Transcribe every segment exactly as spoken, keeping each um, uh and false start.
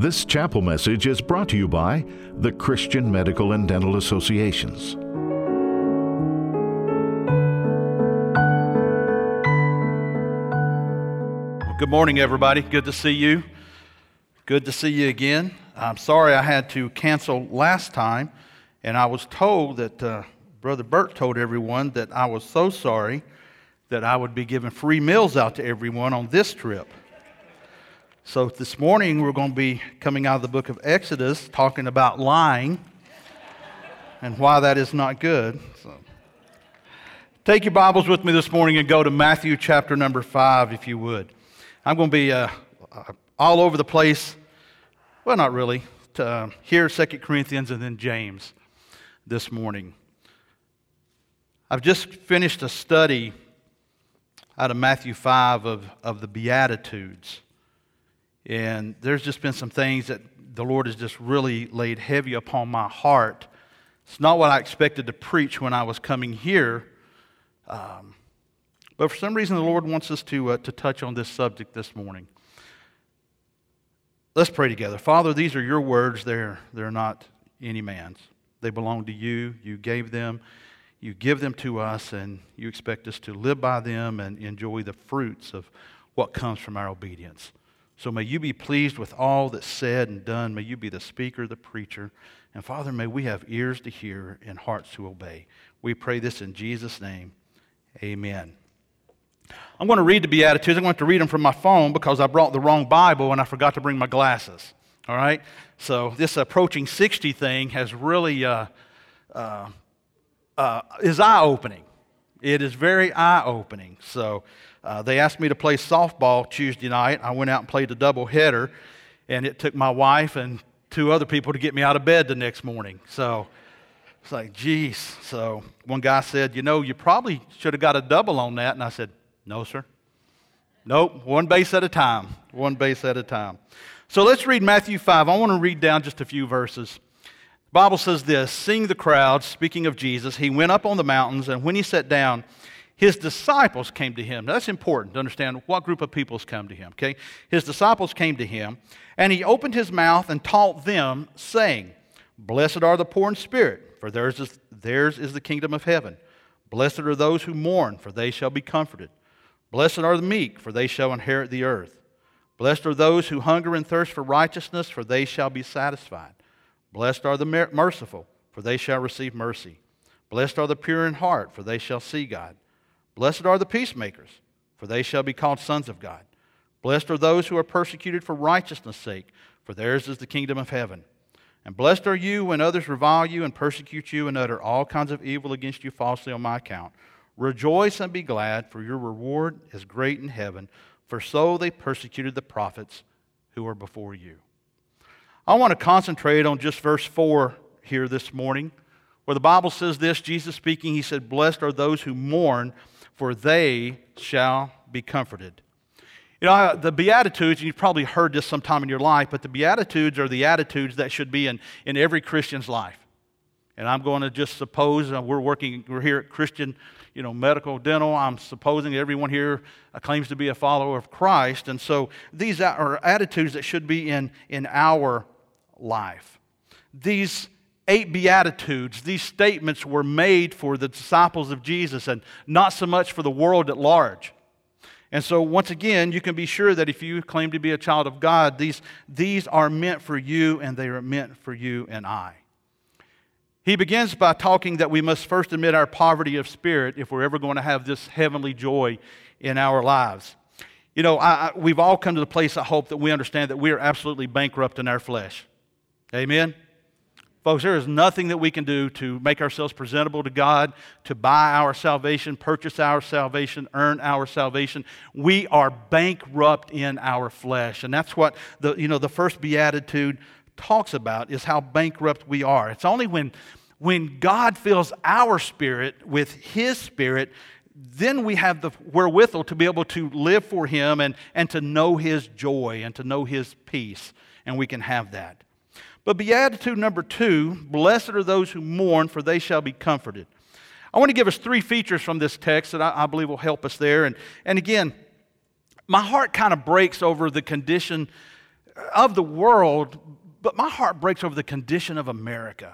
This chapel message is brought to you by the Christian Medical and Dental Associations. Well, good morning, everybody. Good to see you. Good to see you again. I'm sorry I had to cancel last time, and I was told that uh, Brother Bert told everyone that I was so sorry that I would be giving free meals out to everyone on this trip. So this morning we're going to be coming out of the book of Exodus talking about lying and why that is not good. So take your Bibles with me this morning and go to Matthew chapter number five, if you would. I'm going to be uh, all over the place. Well, not really. To, uh, here, Second Corinthians and then James this morning. I've just finished a study out of Matthew five of, of the Beatitudes. And there's just been some things that the Lord has just really laid heavy upon my heart. It's not what I expected to preach when I was coming here. Um, but for some reason, the Lord wants us to, uh, to touch on this subject this morning. Let's pray together. Father, these are your words. They're, they're not any man's. They belong to you. You gave them. You give them to us, and you expect us to live by them and enjoy the fruits of what comes from our obedience. So may you be pleased with all that's said and done. May you be the speaker, the preacher. And Father, may we have ears to hear and hearts to obey. We pray this in Jesus' name. Amen. I'm going to read the Beatitudes. I'm going to read them from my phone because I brought the wrong Bible and I forgot to bring my glasses. All right? So this approaching sixty thing has really uh, uh, uh, is eye-opening. It is very eye-opening. So uh, they asked me to play softball Tuesday night. I went out and played a doubleheader, and it took my wife and two other people to get me out of bed the next morning. So it's like, geez. So one guy said, you know, you probably should have got a double on that. And I said, no, sir. Nope, one base at a time. One base at a time. So let's read Matthew five. I want to read down just a few verses. The Bible says this, seeing the crowd, speaking of Jesus, he went up on the mountains, and when he sat down, his disciples came to him. Now, that's important to understand what group of peoples come to him, okay? His disciples came to him, and he opened his mouth and taught them, saying, Blessed are the poor in spirit, for theirs is, theirs is the kingdom of heaven. Blessed are those who mourn, for they shall be comforted. Blessed are the meek, for they shall inherit the earth. Blessed are those who hunger and thirst for righteousness, for they shall be satisfied. Blessed are the merciful, for they shall receive mercy. Blessed are the pure in heart, for they shall see God. Blessed are the peacemakers, for they shall be called sons of God. Blessed are those who are persecuted for righteousness' sake, for theirs is the kingdom of heaven. And blessed are you when others revile you and persecute you and utter all kinds of evil against you falsely on my account. Rejoice and be glad, for your reward is great in heaven, for so they persecuted the prophets who were before you. I want to concentrate on just verse four here this morning, where the Bible says this, Jesus speaking, he said, Blessed are those who mourn, for they shall be comforted. You know, the Beatitudes, and you've probably heard this sometime in your life, but the Beatitudes are the attitudes that should be in, in every Christian's life. And I'm going to just suppose, uh, we're working, we're here at Christian, you know, Medical Dental. I'm supposing everyone here uh, claims to be a follower of Christ. And so these are attitudes that should be in, in our life. These eight Beatitudes, these statements were made for the disciples of Jesus and not so much for the world at large. And so once again, you can be sure that if you claim to be a child of God, these, these are meant for you and they are meant for you and I. He begins by talking that we must first admit our poverty of spirit if we're ever going to have this heavenly joy in our lives. You know, I, I, we've all come to the place, I hope, that we understand that we are absolutely bankrupt in our flesh. Amen? Folks, there is nothing that we can do to make ourselves presentable to God, to buy our salvation, purchase our salvation, earn our salvation. We are bankrupt in our flesh. And that's what the, you know, the first beatitude talks about, is how bankrupt we are. It's only when, when God fills our spirit with His Spirit, then we have the wherewithal to be able to live for Him and, and to know His joy and to know His peace. And we can have that. But beatitude number two, blessed are those who mourn, for they shall be comforted. I want to give us three features from this text that I, I believe will help us there. And, and again, my heart kind of breaks over the condition of the world, but my heart breaks over the condition of America.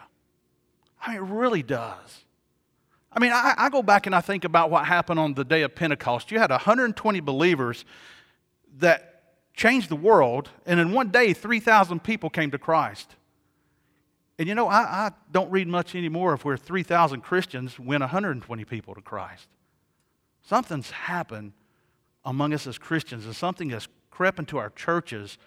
I mean, it really does. I mean, I, I go back and I think about what happened on the day of Pentecost. You had one hundred twenty believers that changed the world, and in one day, three thousand people came to Christ. And you know, I, I don't read much anymore of where three thousand Christians win one hundred twenty people to Christ. Something's happened among us as Christians, and something has crept into our churches,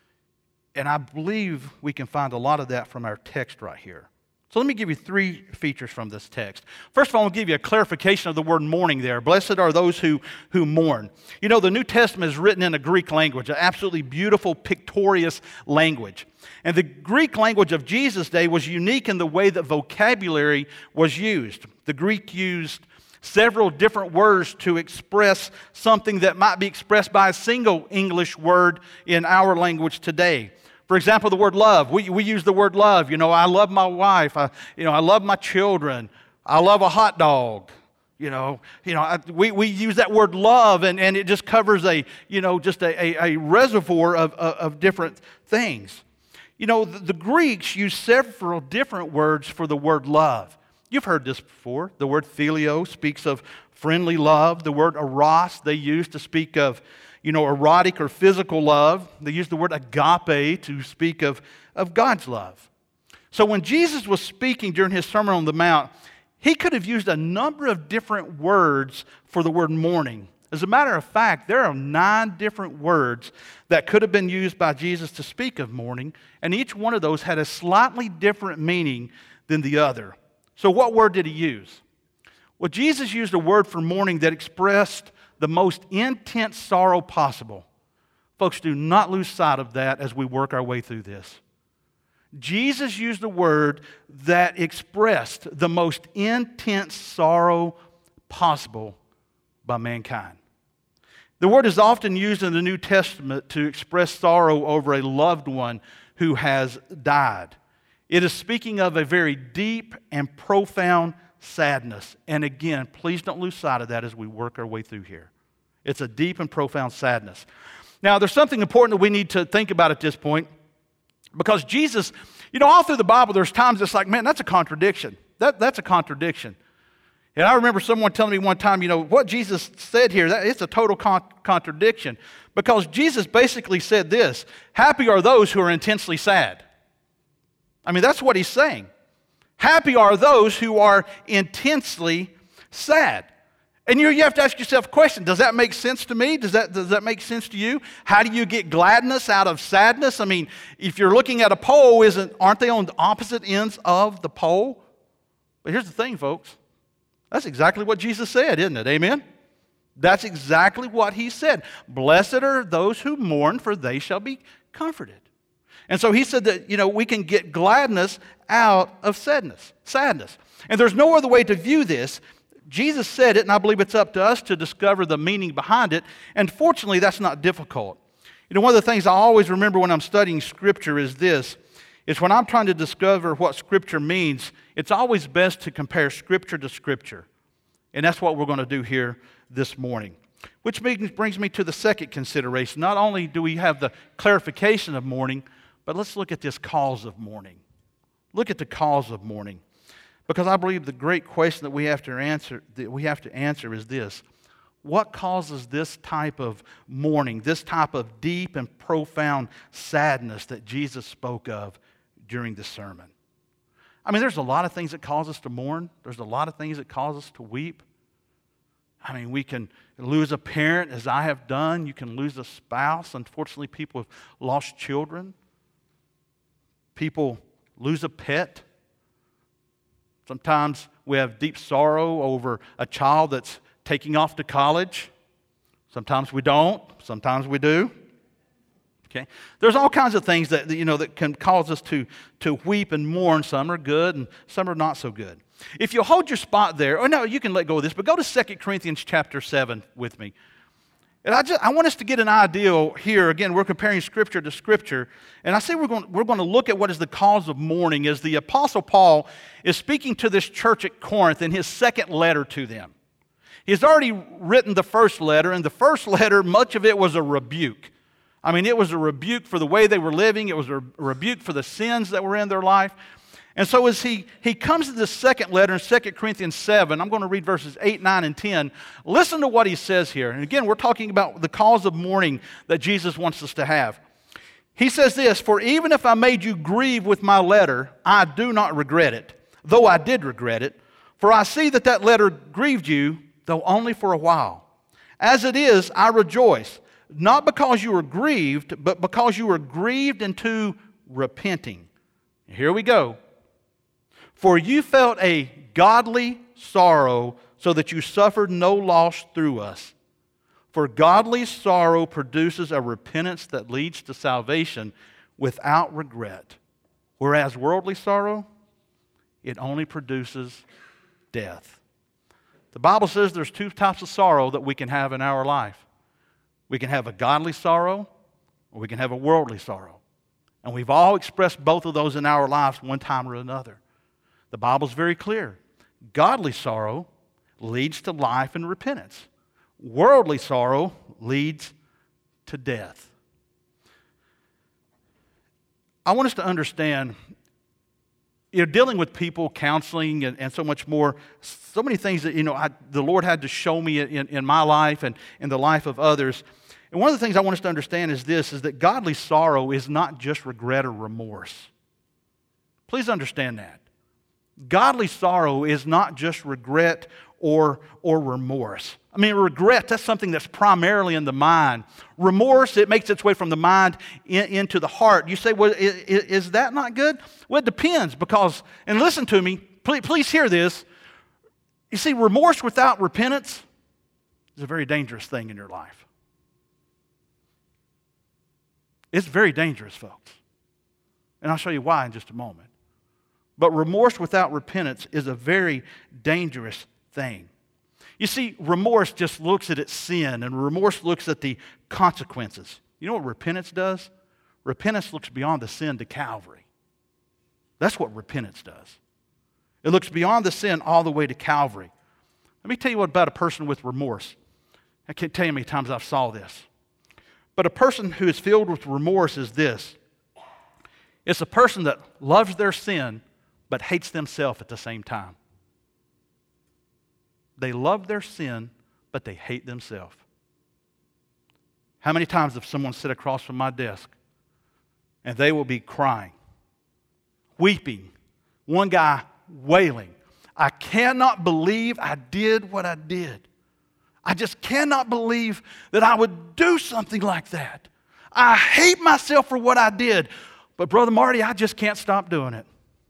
and I believe we can find a lot of that from our text right here. So let me give you three features from this text. First of all, I'll give you a clarification of the word mourning there. Blessed are those who, who mourn. You know, the New Testament is written in a Greek language, an absolutely beautiful, pictorial language. And the Greek language of Jesus' day was unique in the way that vocabulary was used. The Greek used several different words to express something that might be expressed by a single English word in our language today. For example, the word love. We, we use the word love. You know, I love my wife. I, you know, I love my children. I love a hot dog. You know, you know, I, we, we use that word love, and, and it just covers a, you know, just a, a, a reservoir of, of, of different things. You know, the, the Greeks use several different words for the word love. You've heard this before. The word phileo speaks of friendly love. The word eros they use to speak of, you know, erotic or physical love. They use the word agape to speak of, of God's love. So when Jesus was speaking during his Sermon on the Mount, he could have used a number of different words for the word mourning. As a matter of fact, there are nine different words that could have been used by Jesus to speak of mourning, and each one of those had a slightly different meaning than the other. So what word did he use? Well, Jesus used a word for mourning that expressed the most intense sorrow possible. Folks, do not lose sight of that as we work our way through this. Jesus used a word that expressed the most intense sorrow possible by mankind. The word is often used in the New Testament to express sorrow over a loved one who has died. It is speaking of a very deep and profound sadness. And again, please don't lose sight of that as we work our way through here. It's a deep and profound sadness. Now, there's something important that we need to think about at this point, because Jesus, you know, all through the Bible, there's times it's like, man, that's a contradiction. That, that's a contradiction. And I remember someone telling me one time, you know, what Jesus said here, that, it's a total con- contradiction. Because Jesus basically said this: happy are those who are intensely sad. I mean, that's what he's saying. Happy are those who are intensely sad. And you, you have to ask yourself a question: does that make sense to me? Does that, does that make sense to you? How do you get gladness out of sadness? I mean, if you're looking at a pole, isn't, aren't they on the opposite ends of the pole? But here's the thing, folks. That's exactly what Jesus said, isn't it? Amen? That's exactly what he said. Blessed are those who mourn, for they shall be comforted. And so he said that, you know, we can get gladness out of sadness. Sadness. And there's no other way to view this. Jesus said it, and I believe it's up to us to discover the meaning behind it. And fortunately, that's not difficult. You know, one of the things I always remember when I'm studying Scripture is this. Is when I'm trying to discover what Scripture means, it's always best to compare Scripture to Scripture. And that's what we're going to do here this morning. Which brings me to the second consideration. Not only do we have the clarification of mourning, but let's look at this cause of mourning. Look at the cause of mourning. Because I believe the great question that we have to answer, that we have to answer is this: what causes this type of mourning, this type of deep and profound sadness that Jesus spoke of during the sermon? I mean, there's a lot of things that cause us to mourn. There's a lot of things that cause us to weep. I mean, we can lose a parent, as I have done. You can lose a spouse. Unfortunately, people have lost children. People lose a pet. Sometimes we have deep sorrow over a child that's taking off to college. Sometimes we don't. Sometimes we do. Okay? There's all kinds of things that, you know, that can cause us to, to weep and mourn. Some are good and some are not so good. If you'll hold your spot there, or no, you can let go of this, but go to Second Corinthians chapter seven with me. And I just I want us to get an idea here. Again, we're comparing Scripture to Scripture. And I say we're going, we're going to look at what is the cause of mourning as the Apostle Paul is speaking to this church at Corinth in his second letter to them. He's already written the first letter, and the first letter, much of it was a rebuke. I mean, it was a rebuke for the way they were living. It was a rebuke for the sins that were in their life. And so as he, he comes to the second letter in Second Corinthians seven, I'm going to read verses eight, nine, and ten. Listen to what he says here. And again, we're talking about the cause of mourning that Jesus wants us to have. He says this, "For even if I made you grieve with my letter, I do not regret it, though I did regret it. For I see that that letter grieved you, though only for a while. As it is, I rejoice, not because you were grieved, but because you were grieved into repenting." Here we go. "For you felt a godly sorrow, so that you suffered no loss through us. For godly sorrow produces a repentance that leads to salvation without regret. Whereas worldly sorrow, it only produces death." The Bible says there's two types of sorrow that we can have in our life. We can have a godly sorrow, or we can have a worldly sorrow. And we've all expressed both of those in our lives one time or another. The Bible's very clear. Godly sorrow leads to life and repentance. Worldly sorrow leads to death. I want us to understand, you know, dealing with people, counseling, and, and so much more, so many things that, you know, I, the Lord had to show me in, in my life and in the life of others. And one of the things I want us to understand is this, is that godly sorrow is not just regret or remorse. Please understand that. Godly sorrow is not just regret or, or remorse. I mean, regret, that's something that's primarily in the mind. Remorse, it makes its way from the mind in, into the heart. You say, well, is, is that not good? Well, it depends, because, and listen to me, please, please hear this. You see, remorse without repentance is a very dangerous thing in your life. It's very dangerous, folks. And I'll show you why in just a moment. But remorse without repentance is a very dangerous thing. You see, remorse just looks at its sin, and remorse looks at the consequences. You know what repentance does? Repentance looks beyond the sin to Calvary. That's what repentance does. It looks beyond the sin all the way to Calvary. Let me tell you what about a person with remorse. I can't tell you how many times I've saw this. But a person who is filled with remorse is this. It's a person that loves their sin but hates themselves at the same time. They love their sin, but they hate themselves. How many times have someone sit across from my desk and they will be crying, weeping, one guy wailing, "I cannot believe I did what I did. I just cannot believe that I would do something like that. I hate myself for what I did, but Brother Marty, I just can't stop doing it."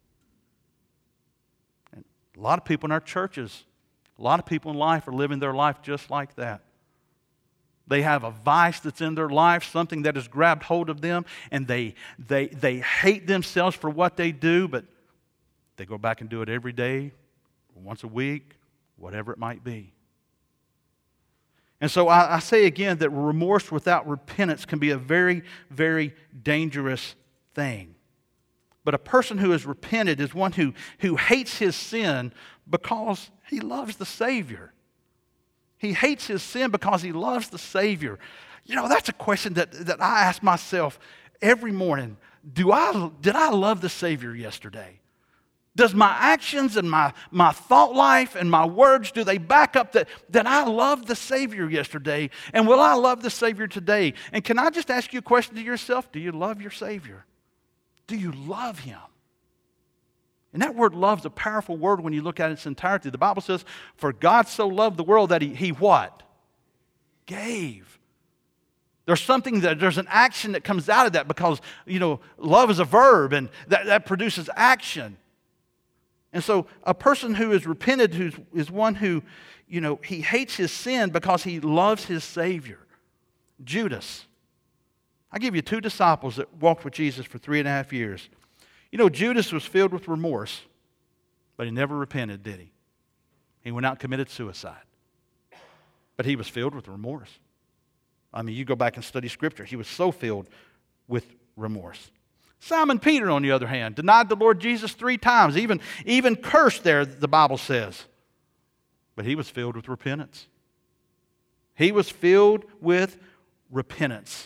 And a lot of people in our churches, a lot of people in life are living their life just like that. They have a vice that's in their life, something that has grabbed hold of them, and they, they, they hate themselves for what they do, but they go back and do it every day, once a week, whatever it might be. And so I, I say again that remorse without repentance can be a very, very dangerous thing. But a person who has repented is one who, who hates his sin because he loves the Savior. He hates his sin because he loves the Savior. You know, that's a question that, that I ask myself every morning. Do I, did I love the Savior yesterday? Does my actions and my, my thought life and my words, do they back up that, that I loved the Savior yesterday? And will I love the Savior today? And can I just ask you a question to yourself? Do you love your Savior? Do you love Him? And that word love is a powerful word when you look at its entirety. The Bible says, for God so loved the world that He, he what? Gave. There's something that, there's an action that comes out of that because, you know, love is a verb and that, that produces action. And so a person who is repented who is one who, you know, he hates his sin because he loves his Savior. Judas. I give you two disciples that walked with Jesus for three and a half years. You know, Judas was filled with remorse, but he never repented, did he? He went out and committed suicide. But he was filled with remorse. I mean, you go back and study Scripture. He was so filled with remorse. Simon Peter, on the other hand, denied the Lord Jesus three times, even, even cursed there, the Bible says. But he was filled with repentance. He was filled with repentance.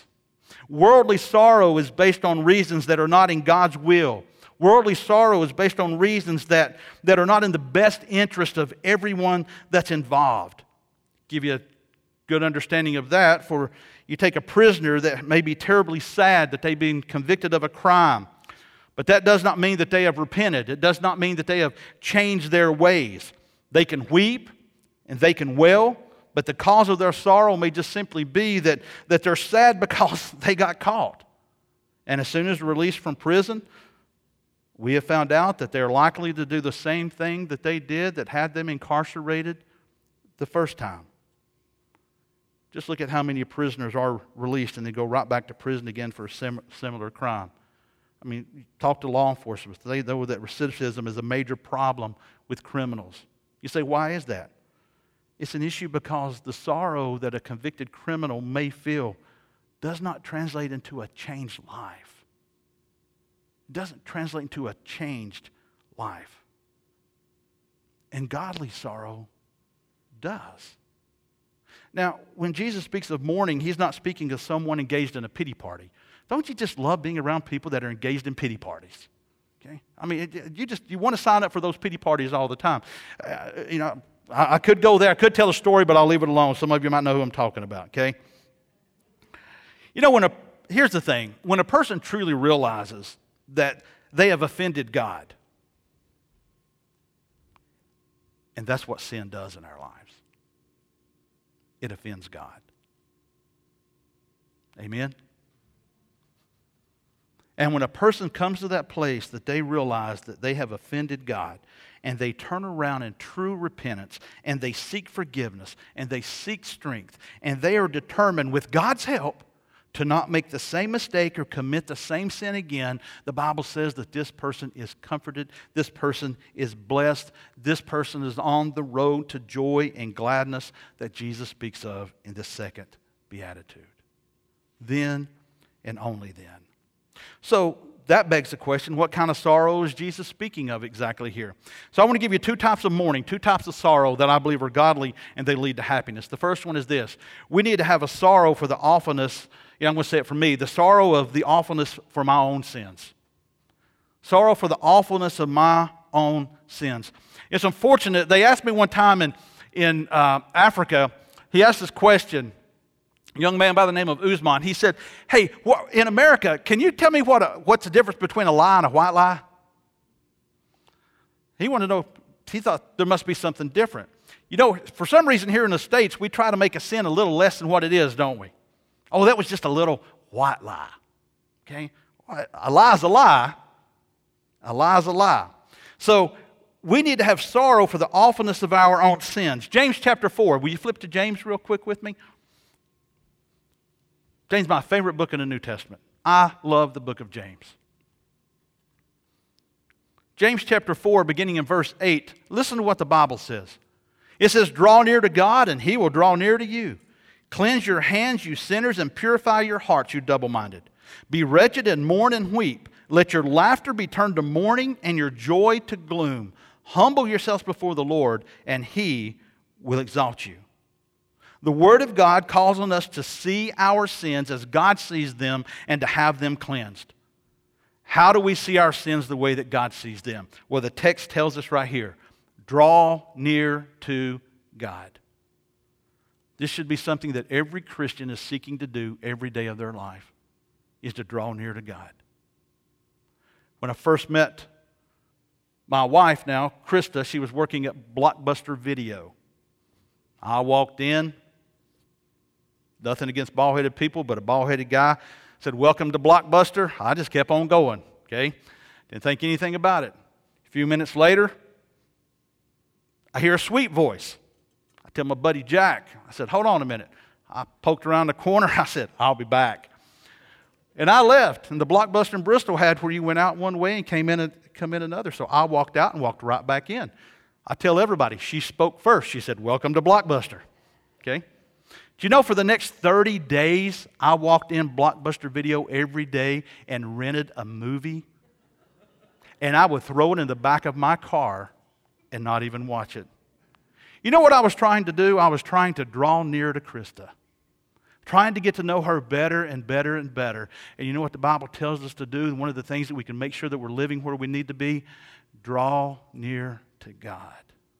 Worldly sorrow is based on reasons that are not in God's will. Worldly sorrow is based on reasons that, that are not in the best interest of everyone that's involved. Give you a good understanding of that. For you take a prisoner that may be terribly sad that they've been convicted of a crime. But that does not mean that they have repented. It does not mean that they have changed their ways. They can weep and they can wail, but the cause of their sorrow may just simply be that, that they're sad because they got caught. And as soon as released from prison, we have found out that they're likely to do the same thing that they did that had them incarcerated the first time. Just look at how many prisoners are released and they go right back to prison again for a sim- similar crime. I mean, talk to law enforcement. They know that recidivism is a major problem with criminals. You say, why is that? It's an issue because the sorrow that a convicted criminal may feel does not translate into a changed life. It doesn't translate into a changed life. And godly sorrow does. Now, when Jesus speaks of mourning, he's not speaking of someone engaged in a pity party. Don't you just love being around people that are engaged in pity parties? Okay, I mean, it, you just you want to sign up for those pity parties all the time. Uh, you know, I, I could go there. I could tell a story, but I'll leave it alone. Some of you might know who I'm talking about. Okay. You know, when a here's the thing: when a person truly realizes that they have offended God, and that's what sin does in our lives, it offends God. Amen. And when a person comes to that place that they realize that they have offended God, and they turn around in true repentance, and they seek forgiveness, and they seek strength, and they are determined with God's help to not make the same mistake or commit the same sin again, the Bible says that this person is comforted, this person is blessed, this person is on the road to joy and gladness that Jesus speaks of in the second beatitude. Then and only then. So that begs the question, what kind of sorrow is Jesus speaking of exactly here? So I want to give you two types of mourning, two types of sorrow that I believe are godly and they lead to happiness. The first one is this. We need to have a sorrow for the awfulness, yeah, I'm going to say it for me, the sorrow of the awfulness for my own sins. Sorrow for the awfulness of my own sins. It's unfortunate. They asked me one time in, in uh, Africa, he asked this question, a young man by the name of Usman. He said, hey, what, in America, can you tell me what a, what's the difference between a lie and a white lie? He wanted to know, he thought there must be something different. You know, for some reason here in the States, we try to make a sin a little less than what it is, don't we? Oh, that was just a little white lie. Okay? A lie is a lie. A lie is a lie. So we need to have sorrow for the awfulness of our own sins. James chapter four. Will you flip to James real quick with me? James is my favorite book in the New Testament. I love the book of James. James chapter four, beginning in verse eight. Listen to what the Bible says. It says, draw near to God, and He will draw near to you. Cleanse your hands, you sinners, and purify your hearts, you double-minded. Be wretched and mourn and weep. Let your laughter be turned to mourning and your joy to gloom. Humble yourselves before the Lord, and He will exalt you. The Word of God calls on us to see our sins as God sees them and to have them cleansed. How do we see our sins the way that God sees them? Well, the text tells us right here, draw near to God. This should be something that every Christian is seeking to do every day of their life, is to draw near to God. When I first met my wife now, Krista, she was working at Blockbuster Video. I walked in, nothing against bald-headed people, but a bald-headed guy said, welcome to Blockbuster. I just kept on going, okay? Didn't think anything about it. A few minutes later, I hear a sweet voice. I tell my buddy Jack, I said, hold on a minute. I poked around the corner. I said, I'll be back. And I left. And the Blockbuster in Bristol had where you went out one way and came in, a, come in another. So I walked out and walked right back in. I tell everybody, she spoke first. She said, welcome to Blockbuster. Okay? Do you know for the next thirty days, I walked in Blockbuster Video every day and rented a movie? And I would throw it in the back of my car and not even watch it. You know what I was trying to do? I was trying to draw near to Krista. trying to get to know her better and better and better. And you know what the Bible tells us to do? One of the things that we can make sure that we're living where we need to be, draw near to God.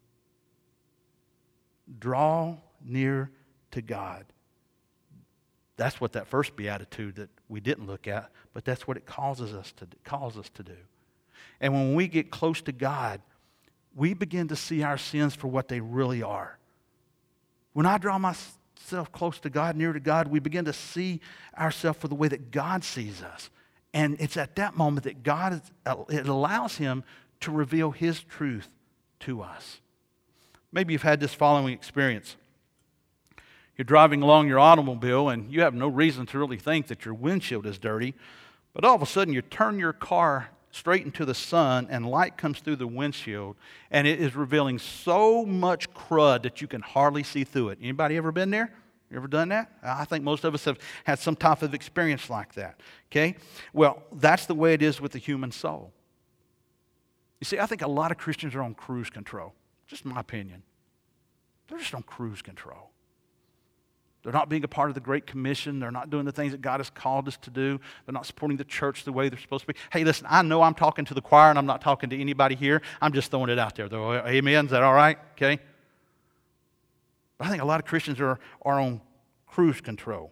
Draw near to God. That's what that first beatitude that we didn't look at, but that's what it causes us to calls us to do. And when we get close to God, we begin to see our sins for what they really are. When I draw myself close to God, near to God, we begin to see ourselves for the way that God sees us. And it's at that moment that God, is, it allows Him to reveal His truth to us. Maybe you've had this following experience. You're driving along your automobile and you have no reason to really think that your windshield is dirty, but all of a sudden you turn your car straight into the sun and light comes through the windshield and it is revealing so much crud that you can hardly see through it. Anybody ever been there? You ever done that? I think most of us have had some type of experience like that. Okay? Well, that's the way it is with the human soul. You see, I think a lot of Christians are on cruise control. Just my opinion. They're just on cruise control. They're not being a part of the Great Commission. They're not doing the things that God has called us to do. They're not supporting the church the way they're supposed to be. Hey, listen, I know I'm talking to the choir and I'm not talking to anybody here. I'm just throwing it out there, though. Amen? Is that all right? Okay? But I think a lot of Christians are, are on cruise control.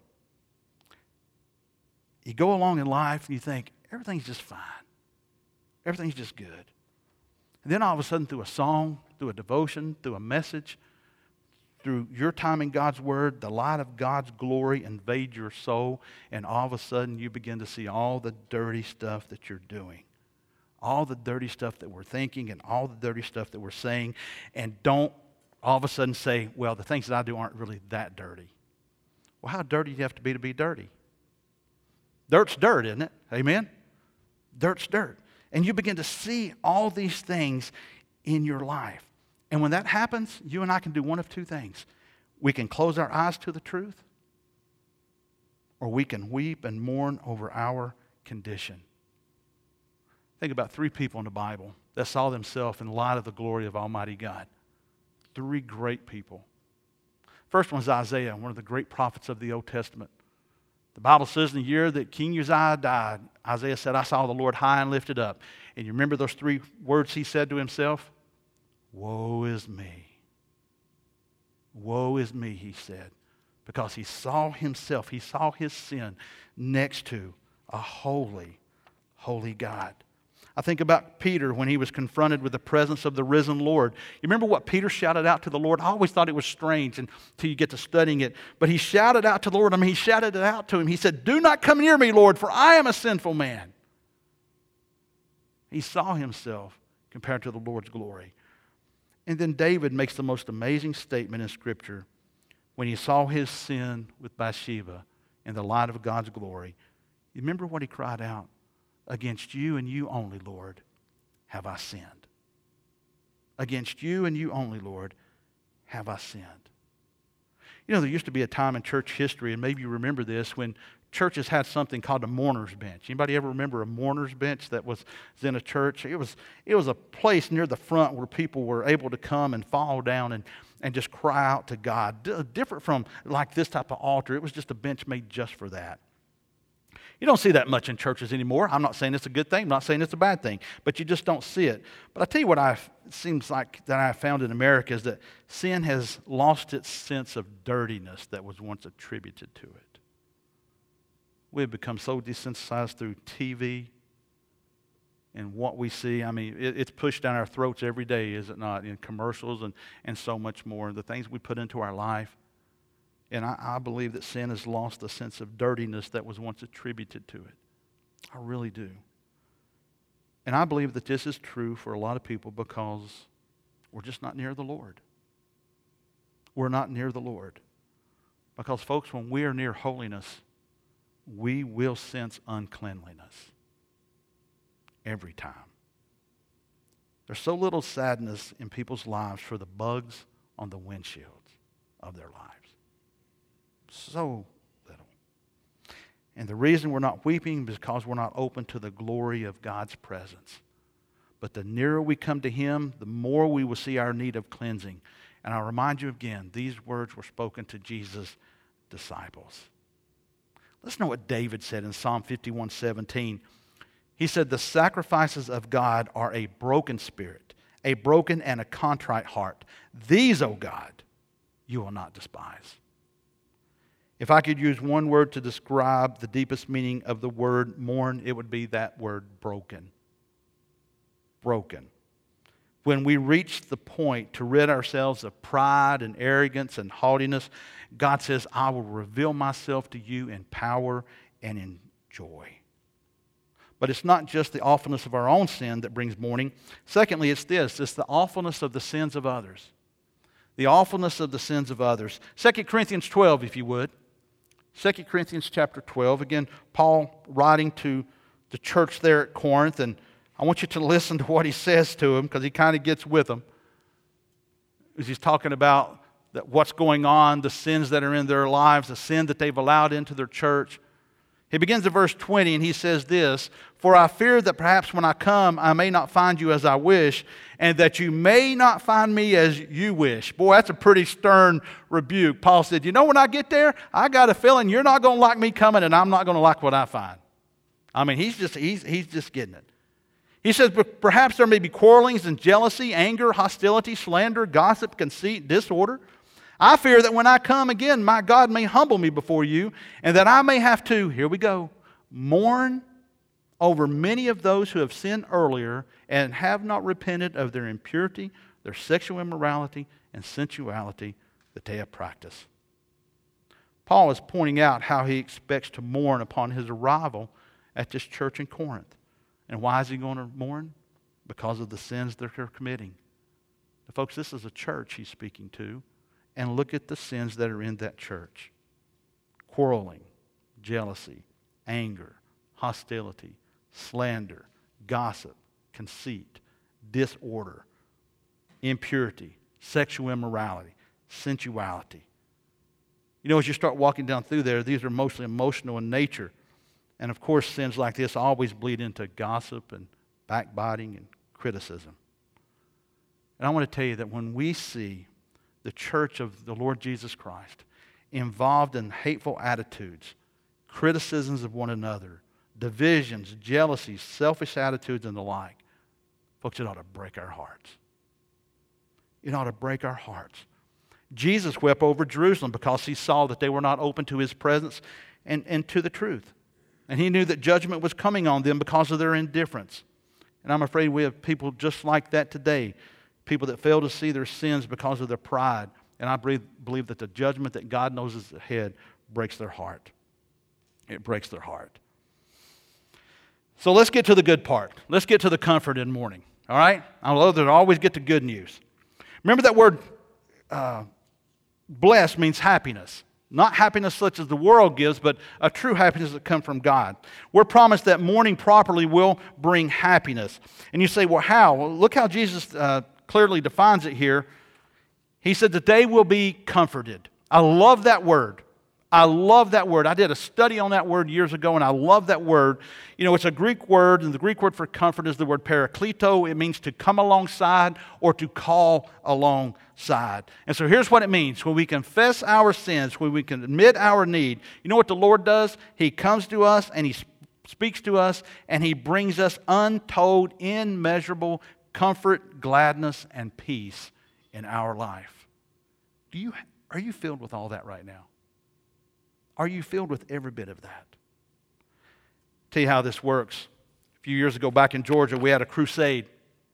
You go along in life and you think, everything's just fine. Everything's just good. And then all of a sudden, through a song, through a devotion, through a message, through your time in God's Word, the light of God's glory invades your soul, and all of a sudden you begin to see all the dirty stuff that you're doing. All the dirty stuff that we're thinking and all the dirty stuff that we're saying, and don't all of a sudden say, well, the things that I do aren't really that dirty. Well, how dirty do you have to be to be dirty? Dirt's dirt, isn't it? Amen? Dirt's dirt. And you begin to see all these things in your life. And when that happens, you and I can do one of two things. We can close our eyes to the truth, or we can weep and mourn over our condition. Think about three people in the Bible that saw themselves in light of the glory of Almighty God. Three great people. First one was Isaiah, one of the great prophets of the Old Testament. The Bible says in the year that King Uzziah died, Isaiah said, I saw the Lord high and lifted up. And you remember those three words he said to himself? Woe is me. Woe is me, he said, because he saw himself, he saw his sin next to a holy, holy God. I think about Peter when he was confronted with the presence of the risen Lord. You remember what Peter shouted out to the Lord? I always thought it was strange until you get to studying it. But he shouted out to the Lord. I mean, he shouted it out to him. He said, do not come near me, Lord, for I am a sinful man. He saw himself compared to the Lord's glory. And then David makes the most amazing statement in Scripture when he saw his sin with Bathsheba in the light of God's glory. You remember what he cried out? Against you and you only, Lord, have I sinned. Against you and you only, Lord, have I sinned. You know, there used to be a time in church history, and maybe you remember this, when churches had something called a mourner's bench. Anybody ever remember a mourner's bench that was in a church? It was, it was a place near the front where people were able to come and fall down and, and just cry out to God. D- different from like this type of altar. It was just a bench made just for that. You don't see that much in churches anymore. I'm not saying it's a good thing. I'm not saying it's a bad thing. But you just don't see it. But I tell you what I've, it seems like that I've found in America is that sin has lost its sense of dirtiness that was once attributed to it. We've become so desensitized through T V and what we see. I mean, it, it's pushed down our throats every day, is it not? In commercials and, and so much more. The things we put into our life. And I, I believe that sin has lost the sense of dirtiness that was once attributed to it. I really do. And I believe that this is true for a lot of people because we're just not near the Lord. We're not near the Lord. Because, folks, when we are near holiness, we will sense uncleanliness every time. There's so little sadness in people's lives for the bugs on the windshields of their lives. So little. And the reason we're not weeping is because we're not open to the glory of God's presence. But the nearer we come to Him, the more we will see our need of cleansing. And I'll remind you again, these words were spoken to Jesus' disciples. Listen to what David said in Psalm fifty-one seventeen. He said, the sacrifices of God are a broken spirit, a broken and a contrite heart. These, O God, you will not despise. If I could use one word to describe the deepest meaning of the word mourn, it would be that word broken. Broken. When we reach the point to rid ourselves of pride and arrogance and haughtiness, God says, I will reveal myself to you in power and in joy. But it's not just the awfulness of our own sin that brings mourning. Secondly, it's this. It's the awfulness of the sins of others. The awfulness of the sins of others. Second Corinthians twelve, if you would. Second Corinthians chapter twelve. Again, Paul writing to the church there at Corinth. And I want you to listen to what he says to them, because he kind of gets with them. As he's talking about that what's going on, the sins that are in their lives, the sin that they've allowed into their church. He begins at verse twenty and he says this, for I fear that perhaps when I come I may not find you as I wish, and that you may not find me as you wish. Boy, that's a pretty stern rebuke. Paul said, you know, when I get there, I got a feeling you're not going to like me coming and I'm not going to like what I find. I mean, he's just, he's, he's just getting it. He says, but perhaps there may be quarrelings and jealousy, anger, hostility, slander, gossip, conceit, disorder. I fear that when I come again, my God may humble me before you, and that I may have to, here we go, mourn over many of those who have sinned earlier and have not repented of their impurity, their sexual immorality, and sensuality that they have practiced. Paul is pointing out how he expects to mourn upon his arrival at this church in Corinth. And why is he going to mourn? Because of the sins that they're committing. Now, folks, this is a church he's speaking to. And look at the sins that are in that church. Quarreling, jealousy, anger, hostility, slander, gossip, conceit, disorder, impurity, sexual immorality, sensuality. You know, as you start walking down through there, these are mostly emotional in nature. And of course, sins like this always bleed into gossip and backbiting and criticism. And I want to tell you that when we see the church of the Lord Jesus Christ involved in hateful attitudes, criticisms of one another, divisions, jealousies, selfish attitudes, and the like, folks, it ought to break our hearts. It ought to break our hearts. Jesus wept over Jerusalem because he saw that they were not open to his presence and, and to the truth. And he knew that judgment was coming on them because of their indifference. And I'm afraid we have people just like that today. People that fail to see their sins because of their pride. And I believe, believe that the judgment that God knows is ahead breaks their heart. It breaks their heart. So let's get to the good part. Let's get to the comfort in mourning. All right? I love that I always get to good news. Remember that word uh, blessed means happiness. Not happiness such as the world gives, but a true happiness that comes from God. We're promised that mourning properly will bring happiness. And you say, well, how? Well, look how Jesus uh, clearly defines it here. He said that they will be comforted. I love that word. I love that word. I did a study on that word years ago, and I love that word. You know, it's a Greek word, and the Greek word for comfort is the word parakleto. It means to come alongside or to call alongside. And so here's what it means. When we confess our sins, when we can admit our need, you know what the Lord does? He comes to us, and He speaks to us, and He brings us untold, immeasurable comfort, gladness, and peace in our life. Do you, are you filled with all that right now? Are you filled with every bit of that? Tell you how this works. A few years ago back in Georgia, we had a crusade.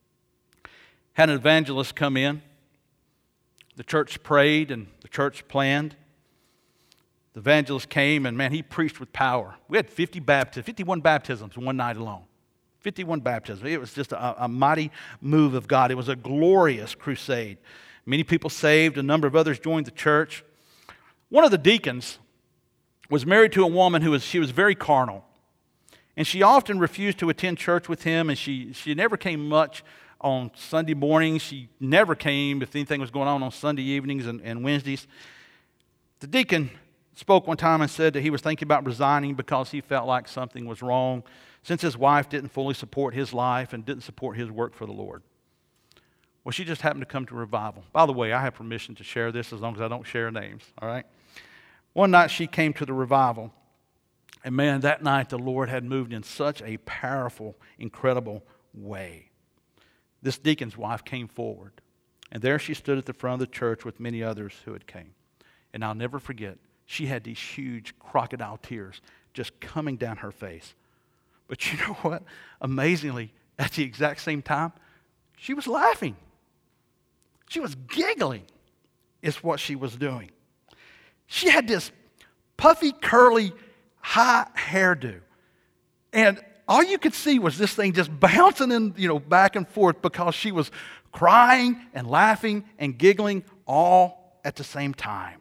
Had an evangelist come in. The church prayed and the church planned. The evangelist came and, man, he preached with power. We had fifty baptisms, fifty-one baptisms in one night alone. fifty-one baptisms. It was just a, a mighty move of God. It was a glorious crusade. Many people saved. A number of others joined the church. One of the deacons was married to a woman who was, she was very carnal. And she often refused to attend church with him, and she, she never came much on Sunday mornings. She never came if anything was going on on Sunday evenings and, and Wednesdays. The deacon spoke one time and said that he was thinking about resigning because he felt like something was wrong since his wife didn't fully support his life and didn't support his work for the Lord. Well, she just happened to come to revival. By the way, I have permission to share this as long as I don't share names, all right? One night she came to the revival, And man, that night the Lord had moved in such a powerful, incredible way. This deacon's wife came forward, and there she stood at the front of the church with many others who had came. And I'll never forget, she had these huge crocodile tears just coming down her face. But you know what? Amazingly, at the exact same time, she was laughing. She was giggling, is what she was doing. She had this puffy, curly, high hairdo. And all you could see was this thing just bouncing in, you know, back and forth because she was crying and laughing and giggling all at the same time.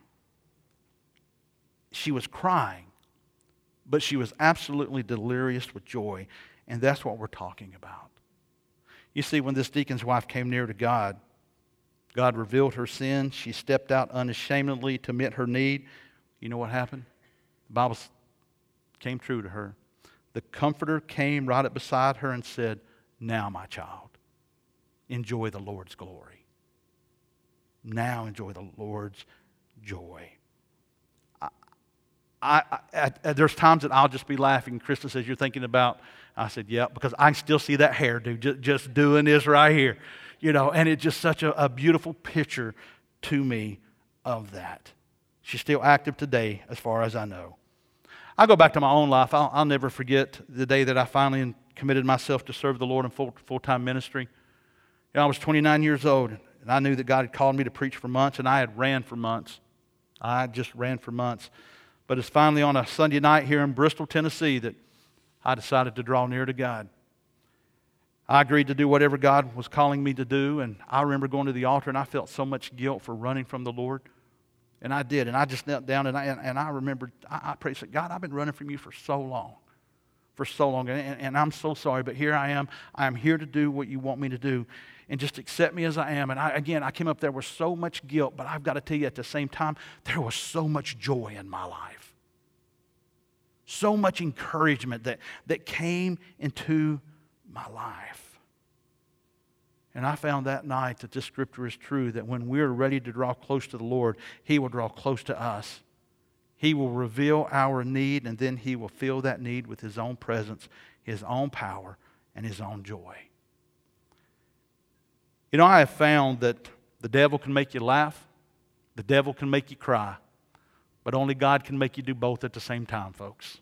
She was crying, but she was absolutely delirious with joy. And that's what we're talking about. You see, when this deacon's wife came near to God, God revealed her sin. She stepped out unashamedly to meet her need. You know what happened? The Bible came true to her. The Comforter came right up beside her and said, "Now, my child, enjoy the Lord's glory. Now enjoy the Lord's joy." I, I, I, I, there's times that I'll just be laughing. Krista says, "You're thinking about," I said, "Yeah," because I still see that hairdo just, just doing this right here. You know, and it's just such a, a beautiful picture to me of that. She's still active today, as far as I know. I go back to my own life. I'll, I'll never forget the day that I finally committed myself to serve the Lord in full, full-time ministry. You know, I was twenty-nine years old, and I knew that God had called me to preach for months, and I had ran for months. I just ran for months. But it's finally on a Sunday night here in Bristol, Tennessee, that I decided to draw near to God. I agreed to do whatever God was calling me to do, and I remember going to the altar, and I felt so much guilt for running from the Lord. And I did, and I just knelt down, and I, and, and I remembered, I, I prayed, said, "God, I've been running from you for so long, for so long, and, and, and I'm so sorry, but here I am. I am here to do what you want me to do, and just accept me as I am." And I, again, I came up there with so much guilt, but I've got to tell you, at the same time, there was so much joy in my life. So much encouragement that, that came into my life. And I found that night that this scripture is true, that when we're ready to draw close to the Lord, He will draw close to us. He will reveal our need, and then He will fill that need with His own presence, His own power, and His own joy. You know, I have found that the devil can make you laugh, the devil can make you cry, but only God can make you do both at the same time, folks.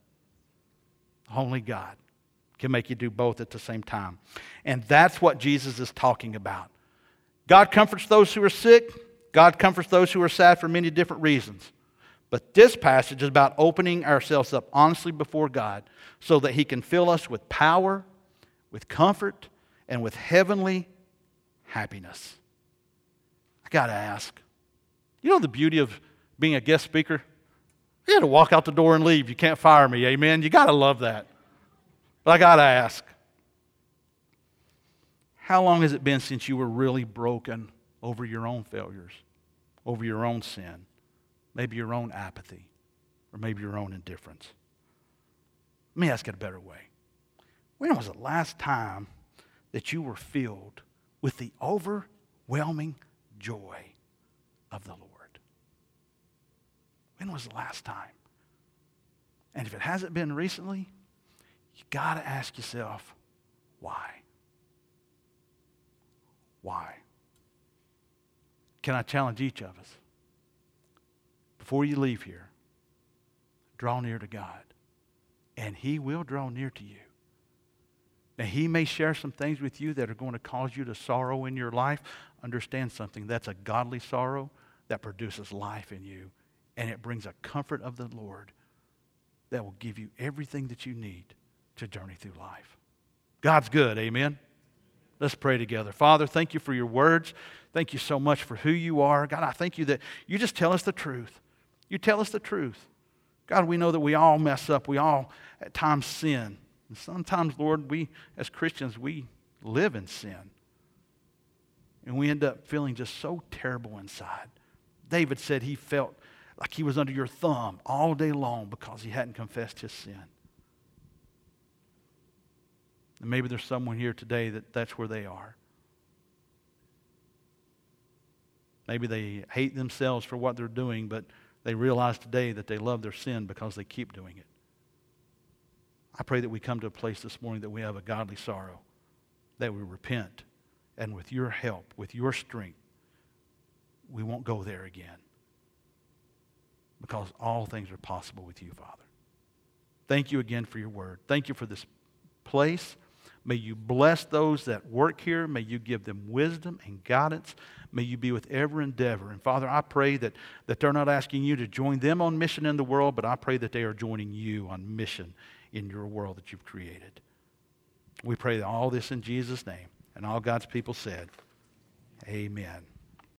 Only God can make you do both at the same time. And that's what Jesus is talking about. God comforts those who are sick. God comforts those who are sad for many different reasons. But this passage is about opening ourselves up honestly before God so that He can fill us with power, with comfort, and with heavenly happiness. I got to ask, you know the beauty of being a guest speaker? You got to walk out the door and leave. You can't fire me, amen? You got to love that. But I got to ask, how long has it been since you were really broken over your own failures, over your own sin, maybe your own apathy, or maybe your own indifference? Let me ask it a better way. When was the last time that you were filled with the overwhelming joy of the Lord? When was the last time? And if it hasn't been recently, you got to ask yourself, why? Why? Can I challenge each of us? Before you leave here, draw near to God, and He will draw near to you. Now, He may share some things with you that are going to cause you to sorrow in your life. Understand something. That's a godly sorrow that produces life in you, and it brings a comfort of the Lord that will give you everything that you need to journey through life. God's good, amen? Let's pray together. Father, thank you for your words. Thank you so much for who you are. God, I thank you that you just tell us the truth. You tell us the truth. God, we know that we all mess up. We all at times sin. And sometimes, Lord, we as Christians, we live in sin. And we end up feeling just so terrible inside. David said he felt like he was under your thumb all day long because he hadn't confessed his sin. And maybe there's someone here today that that's where they are. Maybe they hate themselves for what they're doing, but they realize today that they love their sin because they keep doing it. I pray that we come to a place this morning that we have a godly sorrow, that we repent, and with your help, with your strength, we won't go there again. Because all things are possible with you, Father. Thank you again for your word. Thank you for this place. May you bless those that work here. May you give them wisdom and guidance. May you be with every endeavor. And Father, I pray that, that they're not asking you to join them on mission in the world, but I pray that they are joining you on mission in your world that you've created. We pray all this in Jesus' name. And all God's people said, amen.